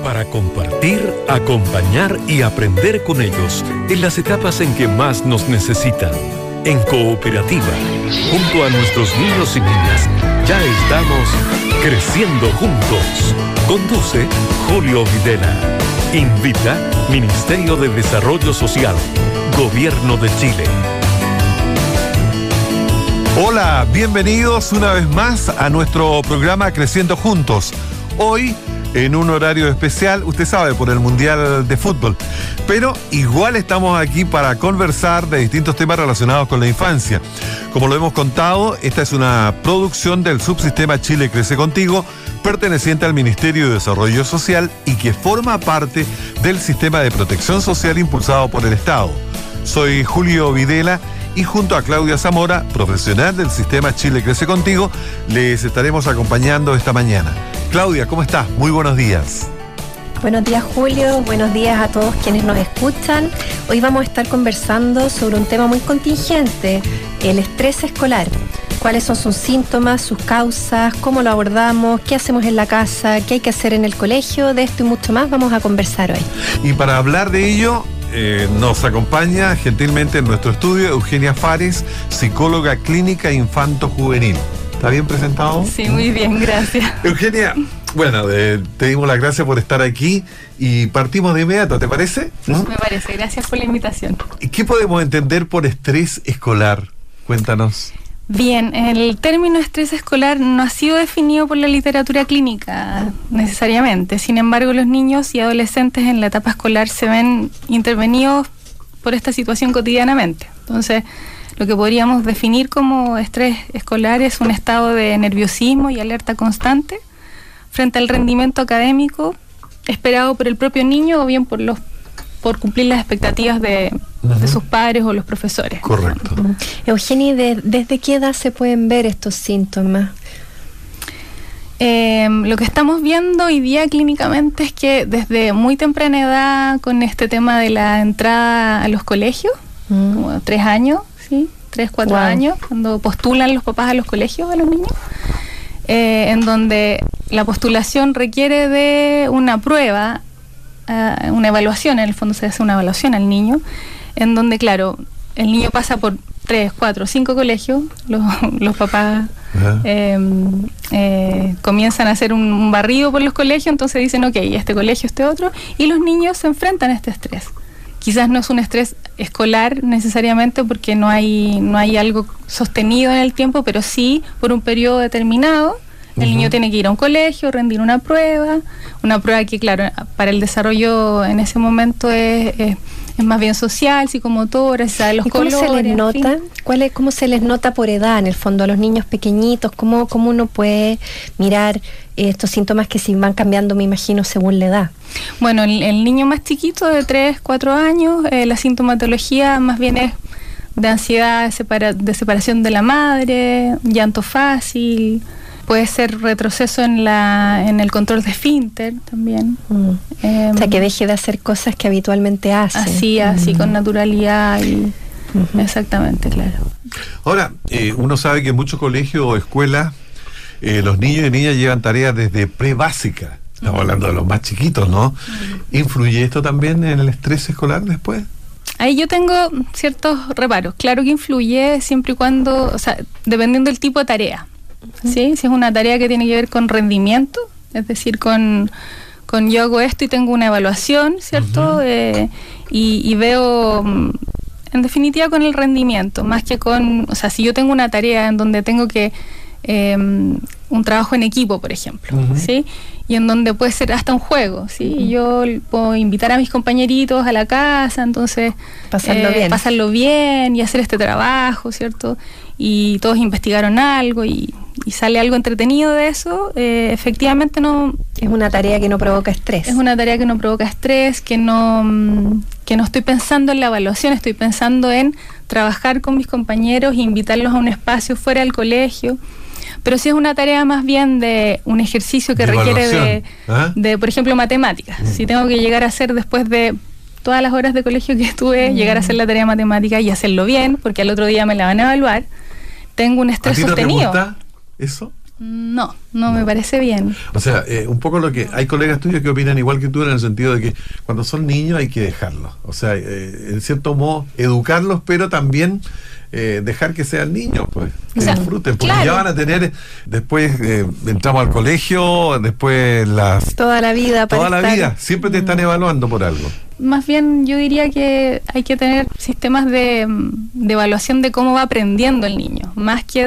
para compartir, acompañar y aprender con ellos en las etapas en que más nos necesitan. En Cooperativa, junto a nuestros niños y niñas, ya estamos creciendo juntos. Conduce Julio Videla. Invita Ministerio de Desarrollo Social, Gobierno de Chile. Hola, bienvenidos una vez más a nuestro programa Creciendo Juntos. Hoy, en un horario especial, usted sabe, por el Mundial de Fútbol. Pero igual estamos aquí para conversar de distintos temas relacionados con la infancia. Como lo hemos contado, esta es una producción del subsistema Chile Crece Contigo, perteneciente al Ministerio de Desarrollo Social y que forma parte del sistema de protección social impulsado por el Estado. Soy Julio Videla y junto a Claudia Zamora, profesional del sistema Chile Crece Contigo, les estaremos acompañando esta mañana. Claudia, ¿cómo estás? Muy buenos días. Buenos días, Julio. Buenos días a todos quienes nos escuchan. Hoy vamos a estar conversando sobre un tema muy contingente, el estrés escolar. ¿Cuáles son sus síntomas, sus causas, cómo lo abordamos, qué hacemos en la casa, qué hay que hacer en el colegio? De esto y mucho más vamos a conversar hoy. Y para hablar de ello, nos acompaña gentilmente en nuestro estudio Eugenia Fares, psicóloga clínica infanto-juvenil. ¿Está bien presentado? Sí, muy bien, gracias. Eugenia, bueno, te dimos las gracias por estar aquí y partimos de inmediato, ¿te parece? ¿No? Me parece, gracias por la invitación. ¿Qué podemos entender por estrés escolar? Cuéntanos. Bien, el término estrés escolar no ha sido definido por la literatura clínica necesariamente. Sin embargo, los niños y adolescentes en la etapa escolar se ven intervenidos por esta situación cotidianamente. Entonces, lo que podríamos definir como estrés escolar es un estado de nerviosismo y alerta constante frente al rendimiento académico esperado por el propio niño o bien por cumplir las expectativas de sus padres o los profesores. Correcto. Eugenia, ¿desde qué edad se pueden ver estos síntomas? Lo que estamos viendo hoy día clínicamente es que desde muy temprana edad, con este tema de la entrada a los colegios, como 3 años, ¿sí? 3, 4 años, cuando postulan los papás a los colegios a los niños, en donde la postulación requiere de una prueba, una evaluación, en el fondo se hace una evaluación al niño, en donde, claro, el niño pasa por 3, 4, 5 colegios, los papás comienzan a hacer un barrido por los colegios, entonces dicen, ok, este colegio, este otro, y los niños se enfrentan a este estrés. Quizás no es un estrés escolar necesariamente porque no hay algo sostenido en el tiempo, pero sí por un periodo determinado. El niño tiene que ir a un colegio, rendir una prueba que, claro, para el desarrollo en ese momento es más bien social, psicomotora, sabe los colores. ¿Cómo se les nota? ¿Cómo se les nota por edad, en el fondo, a los niños pequeñitos? ¿Cómo uno puede mirar estos síntomas que se van cambiando, me imagino, según la edad? Bueno, el niño más chiquito, de 3, 4 años, la sintomatología más bien es de ansiedad, de separación de la madre, llanto fácil. Puede ser retroceso en el control de esfínter también. O sea, que deje de hacer cosas que habitualmente hace. Así con naturalidad. Exactamente, claro. Ahora, uno sabe que en muchos colegios o escuelas los niños y niñas llevan tareas desde pre-básica. Estamos hablando de los más chiquitos, ¿no? ¿Influye esto también en el estrés escolar después? Ahí yo tengo ciertos reparos. Claro que influye siempre y cuando, o sea, dependiendo del tipo de tarea. ¿Sí? Si es una tarea que tiene que ver con rendimiento, es decir, con yo hago esto y tengo una evaluación, ¿cierto? Y veo, en definitiva, con el rendimiento, más que con, o sea, si yo tengo una tarea en donde tengo que un trabajo en equipo, por ejemplo, ¿sí? Y en donde puede ser hasta un juego, ¿sí? Y yo puedo invitar a mis compañeritos a la casa, entonces pasarlo bien y hacer este trabajo, ¿cierto? Y todos investigaron algo y sale algo entretenido de eso, efectivamente no... Es una tarea que no provoca estrés. Es una tarea que no provoca estrés, que no estoy pensando en la evaluación, estoy pensando en trabajar con mis compañeros e invitarlos a un espacio fuera del colegio. Pero si es una tarea más bien de un ejercicio que requiere de, por ejemplo, matemáticas. Si tengo que llegar a hacer después de todas las horas de colegio que estuve, llegar a hacer la tarea de matemática y hacerlo bien, porque al otro día me la van a evaluar, tengo un estrés sostenido. ¿A ti no te gusta eso? No me parece bien. O sea, un poco lo que hay colegas tuyos que opinan igual que tú, en el sentido de que cuando son niños hay que dejarlos. O sea, en cierto modo educarlos, pero también dejar que sean niños, pues, que disfruten, porque ya van a tener, después entramos al colegio, después toda la vida, siempre te están evaluando por algo. Más bien yo diría que hay que tener sistemas de evaluación de cómo va aprendiendo el niño, más que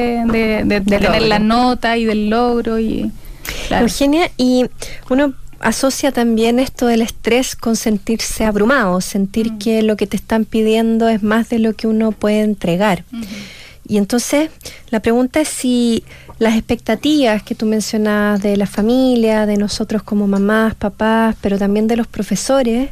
de tener la nota y del logro. Claro. Eugenia, y uno asocia también esto del estrés con sentirse abrumado, sentir que lo que te están pidiendo es más de lo que uno puede entregar. Y entonces la pregunta es si las expectativas que tú mencionas de la familia, de nosotros como mamás, papás, pero también de los profesores,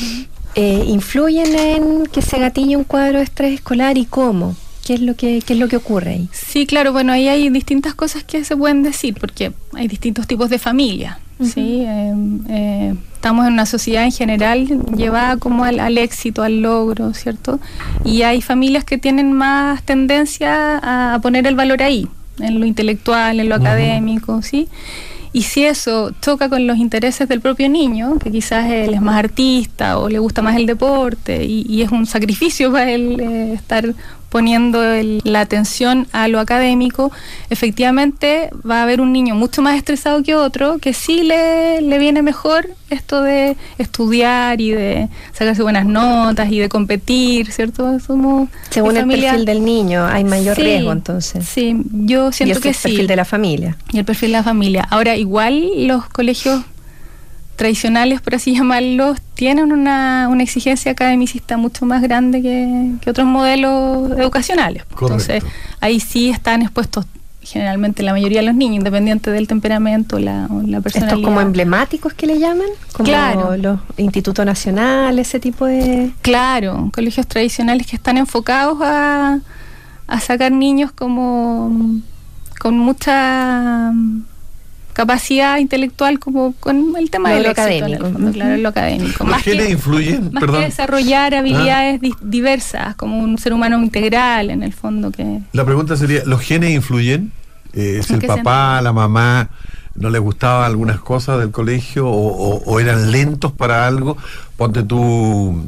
influyen en que se gatille un cuadro de estrés escolar, y cómo. ¿Qué es lo que ocurre ahí? Sí, claro, bueno, ahí hay distintas cosas que se pueden decir, porque hay distintos tipos de familia. ¿Sí? Estamos en una sociedad en general llevada como al éxito, al logro, ¿cierto? Y hay familias que tienen más tendencia a poner el valor ahí, en lo intelectual, en lo académico, ¿sí? Y si eso choca con los intereses del propio niño, que quizás él es más artista o le gusta más el deporte, y es un sacrificio para él estar poniendo la atención a lo académico, efectivamente va a haber un niño mucho más estresado que otro, que sí le viene mejor esto de estudiar y de sacarse buenas notas y de competir, ¿cierto? Según el perfil del niño hay mayor riesgo, entonces. Sí, yo siento que sí. Y el perfil de la familia. Y el perfil de la familia. Ahora, igual los colegios tradicionales, por así llamarlos, tienen una exigencia academicista mucho más grande que otros modelos educacionales. Correcto. Entonces, ahí sí están expuestos generalmente la mayoría de los niños, independiente del temperamento o la personalidad. ¿Estos como emblemáticos que le llaman? Como los Instituto Nacional, ese tipo de... Claro, colegios tradicionales que están enfocados a sacar niños como con mucha capacidad intelectual, como con el tema de lo académico, claro, lo académico. ¿Los genes influyen? Más que desarrollar habilidades diversas, como un ser humano integral, en el fondo. Que la pregunta sería, ¿los genes influyen? Si el papá, la mamá, no les gustaban algunas cosas del colegio o eran lentos para algo, ponte tú,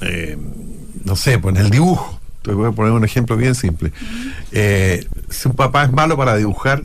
no sé, pues en el dibujo. Te voy a poner un ejemplo bien simple. Si un papá es malo para dibujar,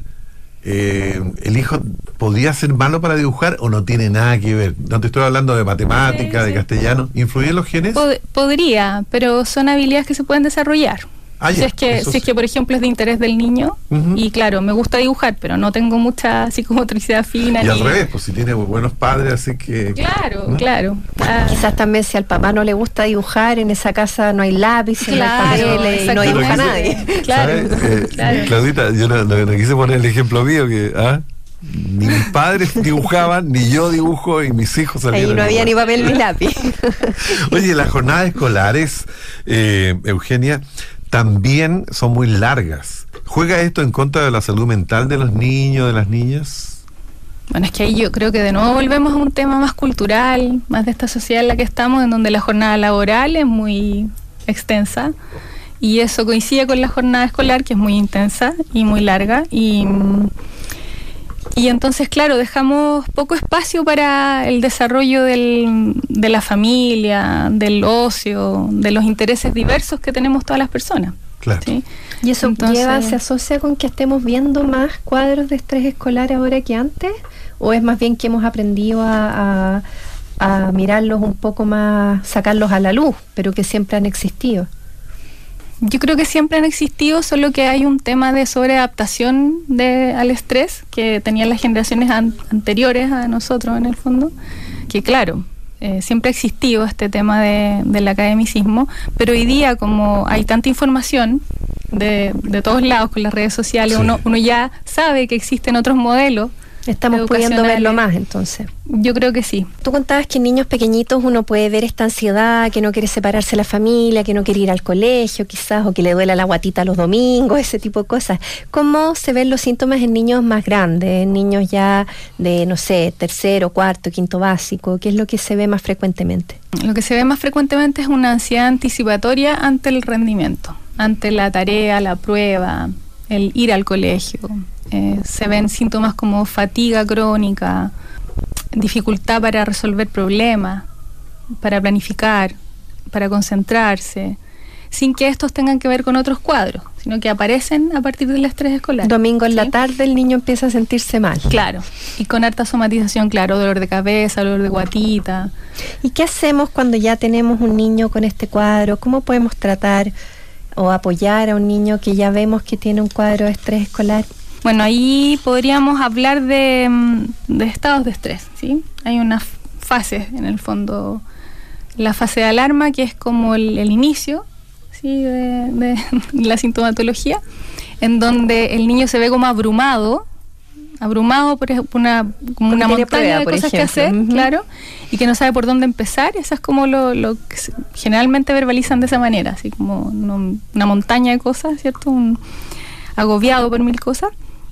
¿el hijo podría ser malo para dibujar o no tiene nada que ver? No te estoy hablando de matemática, de castellano. ¿Influyen los genes? Podría, pero son habilidades que se pueden desarrollar. Si es que, por ejemplo, es de interés del niño, y claro, me gusta dibujar, pero no tengo mucha psicomotricidad fina. Y al revés, pues si tiene buenos padres, así que... Claro, ¿no? claro. Quizás también si al papá no le gusta dibujar, en esa casa no hay lápices, claro, no hay papeles, y no dibuja nadie. Claro, claro. Claudita, yo no quise poner el ejemplo mío, que ni mis padres dibujaban, ni yo dibujo, y mis hijos salieron. Ahí no había ni papel ni lápiz. Oye, las jornadas escolares, Eugenia, también son muy largas. ¿Juega esto en contra de la salud mental de los niños, de las niñas? Bueno, es que ahí yo creo que de nuevo volvemos a un tema más cultural, más de esta sociedad en la que estamos, en donde la jornada laboral es muy extensa, y eso coincide con la jornada escolar, que es muy intensa y muy larga, y entonces, claro, dejamos poco espacio para el desarrollo de la familia, del ocio, de los intereses diversos que tenemos todas las personas. Claro. ¿Sí? ¿Y eso se asocia con que estemos viendo más cuadros de estrés escolar ahora que antes? ¿O es más bien que hemos aprendido a mirarlos un poco más, sacarlos a la luz, pero que siempre han existido? Yo creo que siempre han existido, solo que hay un tema de sobreadaptación al estrés que tenían las generaciones anteriores a nosotros, en el fondo, que claro, siempre ha existido este tema del academicismo, pero hoy día, como hay tanta información de todos lados con las redes sociales, sí, uno ya sabe que existen otros modelos. Estamos pudiendo verlo más, entonces. Yo creo que sí. Tú contabas que en niños pequeñitos uno puede ver esta ansiedad, que no quiere separarse de la familia, que no quiere ir al colegio quizás, o que le duela la guatita los domingos, ese tipo de cosas. ¿Cómo se ven los síntomas en niños más grandes, en niños ya de, no sé, tercero, cuarto, quinto básico? ¿Qué es lo que se ve más frecuentemente? Lo que se ve más frecuentemente es una ansiedad anticipatoria ante el rendimiento, ante la tarea, la prueba, el ir al colegio. se ven síntomas como fatiga crónica, dificultad para resolver problemas, para planificar, para concentrarse, sin que estos tengan que ver con otros cuadros, sino que aparecen a partir del estrés escolar. Domingo en ¿sí? la tarde el niño empieza a sentirse mal. Claro, y con harta somatización, claro, dolor de cabeza, dolor de guatita. ¿Y qué hacemos cuando ya tenemos un niño con este cuadro? ¿Cómo podemos tratar o apoyar a un niño que ya vemos que tiene un cuadro de estrés escolar? Bueno, ahí podríamos hablar de estados de estrés, ¿sí? Hay unas fases, en el fondo, la fase de alarma, que es como el inicio, ¿sí? de la sintomatología, en donde el niño se ve como abrumado por ejemplo, como una montaña de cosas que hacer, claro, y que no sabe por dónde empezar. Eso es como lo que generalmente verbalizan de esa manera, así como una montaña de cosas, ¿cierto? Agobiado por mil cosas.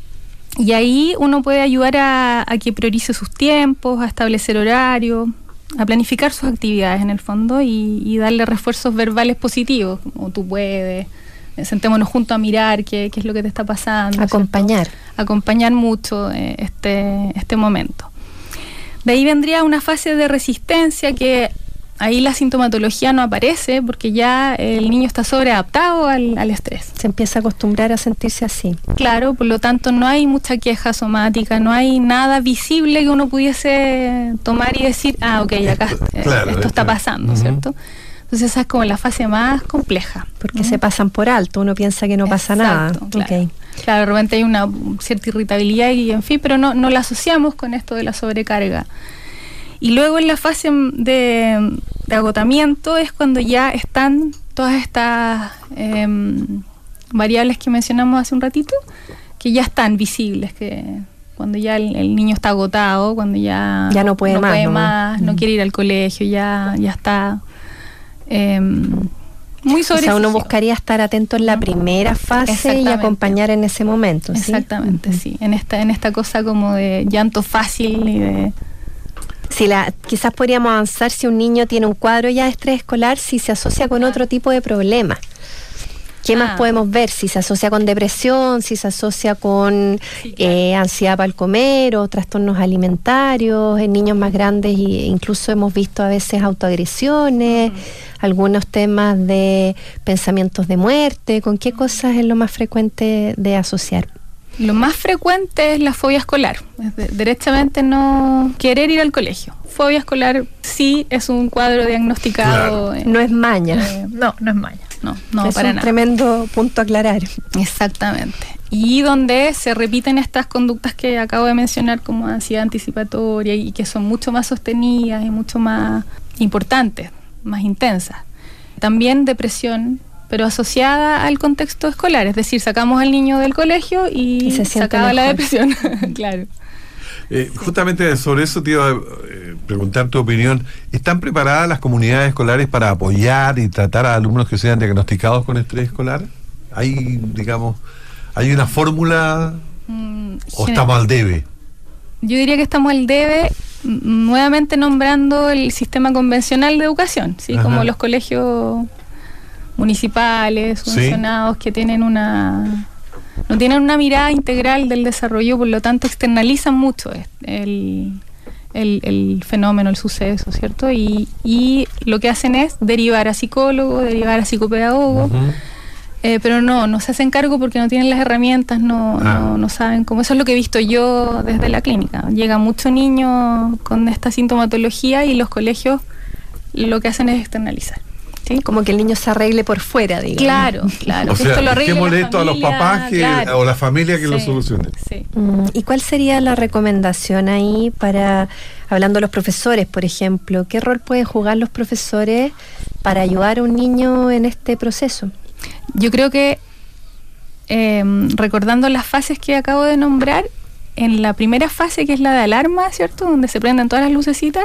Y ahí uno puede ayudar a que priorice sus tiempos, a establecer horarios, a planificar sus actividades en el fondo y darle refuerzos verbales positivos, como tú puedes, sentémonos juntos a mirar qué es lo que te está pasando. Acompañar. ¿cierto? Acompañar mucho este momento. De ahí vendría una fase de resistencia, que ahí la sintomatología no aparece porque ya el niño está sobreadaptado al estrés. Se empieza a acostumbrar a sentirse así. Claro, por lo tanto no hay mucha queja somática, no hay nada visible que uno pudiese tomar y decir, ok, acá esto está pasando, ¿cierto? Entonces esa es como la fase más compleja. Porque se pasan por alto, uno piensa que no pasa nada. Claro. Okay. Claro, de repente hay una cierta irritabilidad y en fin, pero no la asociamos con esto de la sobrecarga. Y luego en la fase de agotamiento es cuando ya están todas estas variables que mencionamos hace un ratito, que ya están visibles, que cuando ya el niño está agotado, cuando ya no puede más, no quiere ir al colegio, ya está muy sobre. O sea, uno buscaría estar atento en la primera fase y acompañar en ese momento, ¿sí? Exactamente, sí. En esta cosa como de llanto fácil y de... Quizás podríamos avanzar si un niño tiene un cuadro ya de estrés escolar, si se asocia con otro tipo de problema. ¿Qué más podemos ver? Si se asocia con depresión, si se asocia con ansiedad para el comer o trastornos alimentarios, en niños más grandes, e incluso hemos visto a veces autoagresiones, algunos temas de pensamientos de muerte. ¿Con qué cosas es lo más frecuente de asociar? Lo más frecuente es la fobia escolar, derechamente no querer ir al colegio. Fobia escolar sí es un cuadro diagnosticado. Claro. No es maña. No es maña. No, es para un nada. Tremendo punto a aclarar. Exactamente. Y donde se repiten estas conductas que acabo de mencionar como ansiedad anticipatoria y que son mucho más sostenidas y mucho más importantes, más intensas. También depresión, pero asociada al contexto escolar, es decir, sacamos al niño del colegio y se acaba la depresión. Claro. Justamente sobre eso te iba a preguntar tu opinión. ¿Están preparadas las comunidades escolares para apoyar y tratar a alumnos que sean diagnosticados con estrés escolar? ¿Hay una fórmula o estamos al debe? Yo diría que estamos al debe, nuevamente nombrando el sistema convencional de educación, ¿sí? Como los colegios municipales, subvencionados, que tienen no tienen una mirada integral del desarrollo, por lo tanto externalizan mucho el fenómeno, el suceso, ¿cierto? Y lo que hacen es derivar a psicólogo, derivar a psicopedagogo, pero no se hacen cargo porque no tienen las herramientas, no saben cómo. Eso es lo que he visto yo desde la clínica. Llega mucho niño con esta sintomatología y los colegios lo que hacen es externalizar. ¿Sí? Como que el niño se arregle por fuera, digamos. Claro. O sea, ¿qué molesto a los papás o la familia que lo solucione? Sí. ¿Y cuál sería la recomendación ahí hablando de los profesores, por ejemplo? ¿Qué rol pueden jugar los profesores para ayudar a un niño en este proceso? Yo creo que, recordando las fases que acabo de nombrar, en la primera fase, que es la de alarma, ¿cierto? Donde se prenden todas las lucecitas,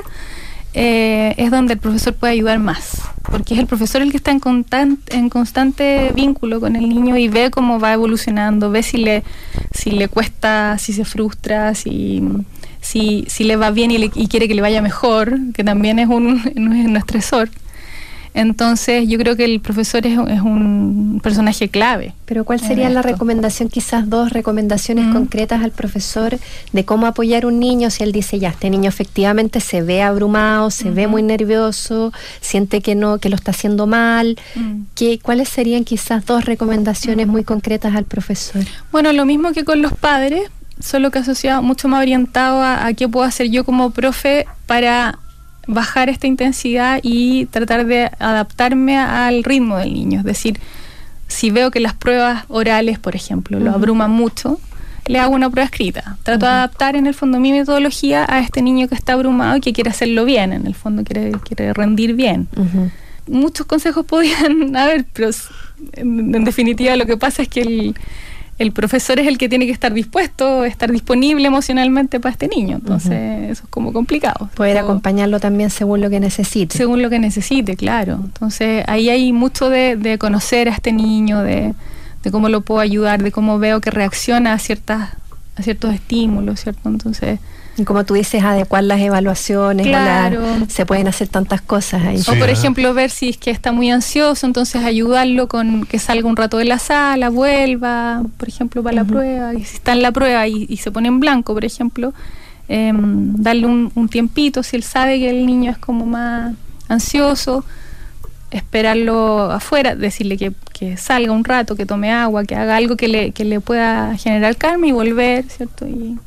es donde el profesor puede ayudar más, porque es el profesor el que está en constante vínculo con el niño y ve cómo va evolucionando, ve si le cuesta, si se frustra, si le va bien y quiere que le vaya mejor, que también es un estresor. Entonces yo creo que el profesor es un personaje clave. Pero ¿cuál sería la recomendación, quizás 2 recomendaciones concretas al profesor de cómo apoyar a un niño si él dice, ya, este niño efectivamente se ve abrumado, se ve muy nervioso, siente que lo está haciendo mal? ¿Cuáles serían quizás 2 recomendaciones muy concretas al profesor? Bueno, lo mismo que con los padres, solo que asociado mucho más orientado a qué puedo hacer yo como profe para bajar esta intensidad y tratar de adaptarme al ritmo del niño. Es decir, si veo que las pruebas orales, por ejemplo, lo abruman mucho, le hago una prueba escrita. Trato de adaptar en el fondo mi metodología a este niño que está abrumado y que quiere hacerlo bien, en el fondo quiere rendir bien. Muchos consejos podían haber, pero en definitiva lo que pasa es que el profesor es el que tiene que estar dispuesto, estar disponible emocionalmente para este niño. Entonces, eso es como complicado. Poder acompañarlo también según lo que necesite. Según lo que necesite, claro. Entonces, ahí hay mucho de conocer a este niño, de cómo lo puedo ayudar, de cómo veo que reacciona a ciertos estímulos, ¿cierto? Entonces... Y como tú dices, adecuar las evaluaciones, claro. Se pueden hacer tantas cosas ahí. Sí, o por ejemplo, ver si es que está muy ansioso, entonces ayudarlo con que salga un rato de la sala, vuelva, por ejemplo, para la prueba. Y si está en la prueba y se pone en blanco, por ejemplo, darle un tiempito, si él sabe que el niño es como más ansioso, esperarlo afuera, decirle que salga un rato, que tome agua, que haga algo que le pueda generar calma y volver, ¿cierto? Y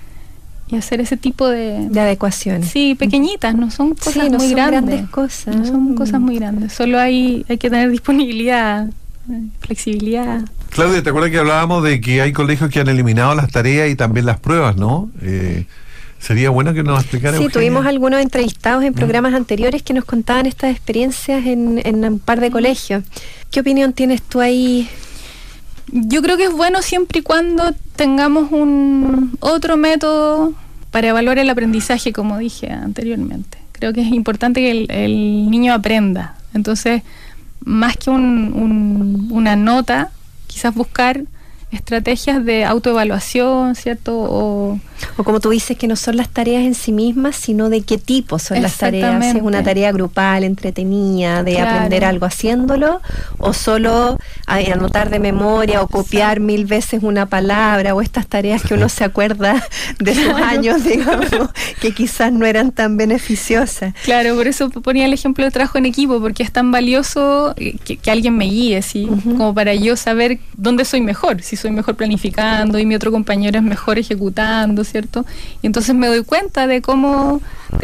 hacer ese tipo de adecuaciones. Sí, pequeñitas, no son cosas muy grandes. Cosas. No son cosas muy grandes, solo hay que tener disponibilidad, flexibilidad. Claudia, ¿te acuerdas que hablábamos de que hay colegios que han eliminado las tareas y también las pruebas, ¿no? Sería bueno que nos explicara. Sí, Eugenia. tuvimos algunos entrevistados en programas anteriores que nos contaban estas experiencias en un par de colegios. ¿Qué opinión tienes tú ahí? Yo creo que es bueno siempre y cuando tengamos un otro método para evaluar el aprendizaje, como dije anteriormente. Creo que es importante que el niño aprenda. Entonces, más que una nota, quizás buscar estrategias de autoevaluación, ¿cierto? O como tú dices, que no son las tareas en sí mismas, sino de qué tipo son las tareas. Si es una tarea grupal, entretenida, de aprender algo haciéndolo, o solo anotar de memoria o copiar 1000 veces una palabra, o estas tareas que uno se acuerda de sus años, digamos, que quizás no eran tan beneficiosas. Claro, por eso ponía el ejemplo de trabajo en equipo, porque es tan valioso que alguien me guíe, ¿sí? Como para yo saber dónde soy mejor, si soy mejor planificando y mi otro compañero es mejor ejecutando, ¿cierto? Y entonces me doy cuenta de cómo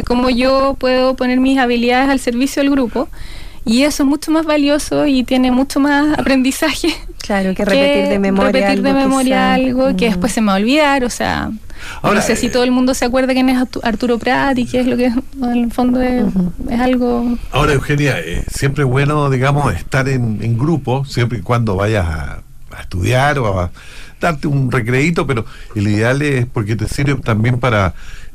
yo puedo poner mis habilidades al servicio del grupo, y eso es mucho más valioso y tiene mucho más aprendizaje. Claro, que repetir de memoria algo que después se me va a olvidar, o sea... Ahora, no sé si todo el mundo se acuerda quién es Arturo Prat y qué es lo que en el fondo es algo... Ahora, Eugenia, siempre es bueno, digamos, estar en grupo, siempre y cuando vayas a estudiar o a darte un recreíto, pero el ideal es porque te sirve también para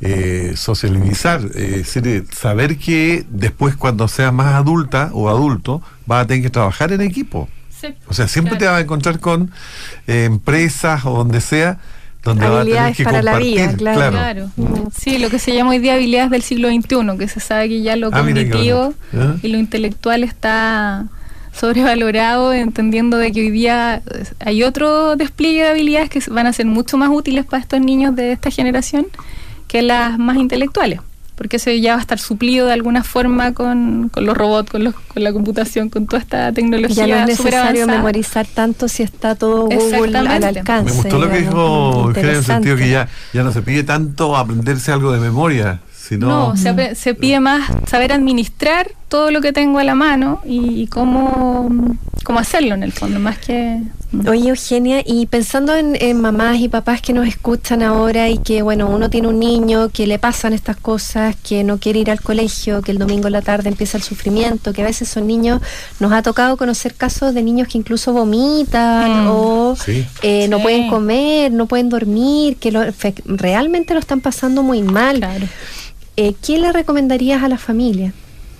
socializar, saber que después cuando seas más adulta o adulto vas a tener que trabajar en equipo. Sí, o sea, siempre te vas a encontrar con empresas o donde sea, donde vas a tener que para compartir. La vida, claro. Sí, lo que se llama hoy día habilidades del siglo XXI, que se sabe que ya lo cognitivo y lo intelectual está sobrevalorado, entendiendo de que hoy día hay otro despliegue de habilidades que van a ser mucho más útiles para estos niños de esta generación que las más intelectuales, porque eso ya va a estar suplido de alguna forma con los robots, con la computación, con toda esta tecnología. Ya no es necesario memorizar tanto si está todo Google al alcance. Me gustó lo que dijo Eugenia, en el sentido que ya no se pide tanto aprenderse algo de memoria. No, se pide más saber administrar todo lo que tengo a la mano y cómo hacerlo en el fondo, más que... Oye, Eugenia, y pensando en mamás y papás que nos escuchan ahora y que, bueno, uno tiene un niño que le pasan estas cosas, que no quiere ir al colegio, que el domingo en la tarde empieza el sufrimiento, que a veces son niños, nos ha tocado conocer casos de niños que incluso vomitan o no pueden comer, no pueden dormir, que realmente lo están pasando muy mal. Claro. ¿Qué le recomendarías a la familia?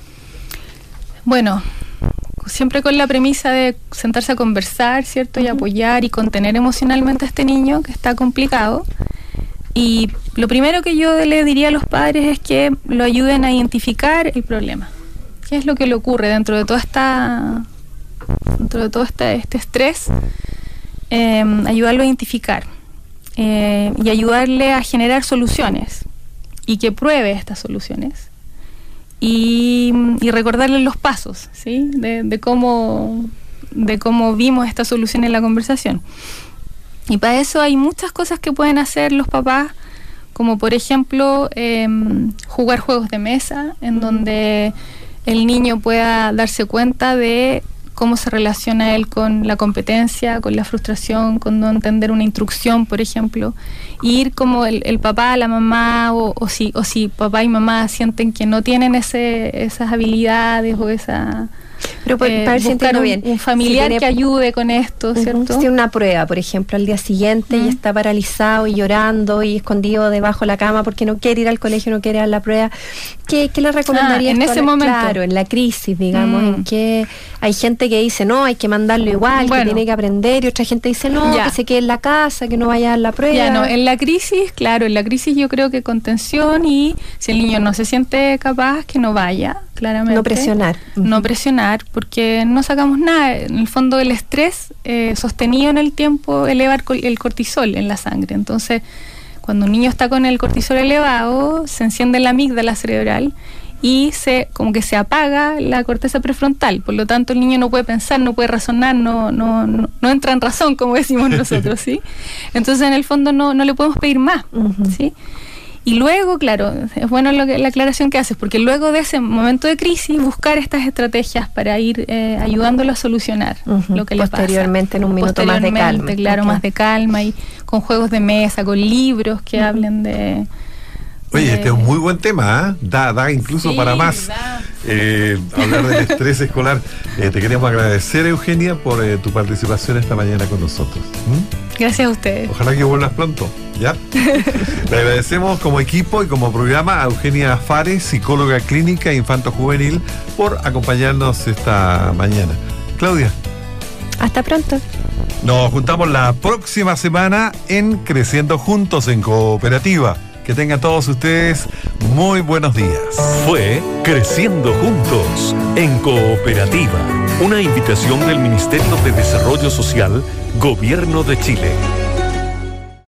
Bueno, siempre con la premisa de sentarse a conversar, ¿cierto? Y apoyar y contener emocionalmente a este niño que está complicado. Y lo primero que yo le diría a los padres es que lo ayuden a identificar el problema. ¿Qué es lo que le ocurre dentro de todo este estrés? Ayudarlo a identificar y ayudarle a generar soluciones y que pruebe estas soluciones y recordarle los pasos, ¿sí? de cómo vimos esta solución en la conversación. Y para eso hay muchas cosas que pueden hacer los papás, como por ejemplo jugar juegos de mesa en donde el niño pueda darse cuenta de cómo se relaciona él con la competencia, con la frustración, con no entender una instrucción, por ejemplo, y ir como el papá, la mamá, o si papá y mamá sienten que no tienen esas habilidades o esa... Pero para ver si entiendo bien, un familiar que ayude con esto, ¿cierto? Si tiene una prueba, por ejemplo, al día siguiente y está paralizado y llorando y escondido debajo de la cama porque no quiere ir al colegio, no quiere dar la prueba, ¿qué le recomendaría? En ese momento. Claro, en la crisis, digamos, en que hay gente que dice, no, hay que mandarlo igual, que tiene que aprender, y otra gente dice, no, que se quede en la casa, que no vaya a dar la prueba. En la crisis, claro, en la crisis yo creo que contención, y si el niño no se siente capaz, que no vaya, claramente. No presionar. No presionar, porque no sacamos nada. En el fondo, el estrés sostenido en el tiempo eleva el cortisol en la sangre. Entonces, cuando un niño está con el cortisol elevado, se enciende la amígdala cerebral y como que se apaga la corteza prefrontal. Por lo tanto, el niño no puede pensar, no puede razonar, no entra en razón, como decimos nosotros, ¿sí? Entonces, en el fondo, no le podemos pedir más, ¿sí? Y luego, claro, es bueno la aclaración que haces, porque luego de ese momento de crisis, buscar estas estrategias para ir ayudándolo a solucionar lo que le pasa. Posteriormente, en un minuto más de calma. Claro, más de calma, y con juegos de mesa, con libros que hablen de... Oye, este es un muy buen tema, ¿eh? Da incluso para más. Hablar del estrés escolar. Te queremos agradecer, Eugenia, por tu participación esta mañana con nosotros. Gracias a ustedes. Ojalá que vuelvas pronto, ¿ya? Le agradecemos como equipo y como programa a Eugenia Fares, psicóloga clínica infanto-juvenil, por acompañarnos esta mañana. Claudia. Hasta pronto. Nos juntamos la próxima semana en Creciendo Juntos en Cooperativa. Que tengan todos ustedes muy buenos días. Fue Creciendo Juntos en Cooperativa, una invitación del Ministerio de Desarrollo Social, Gobierno de Chile.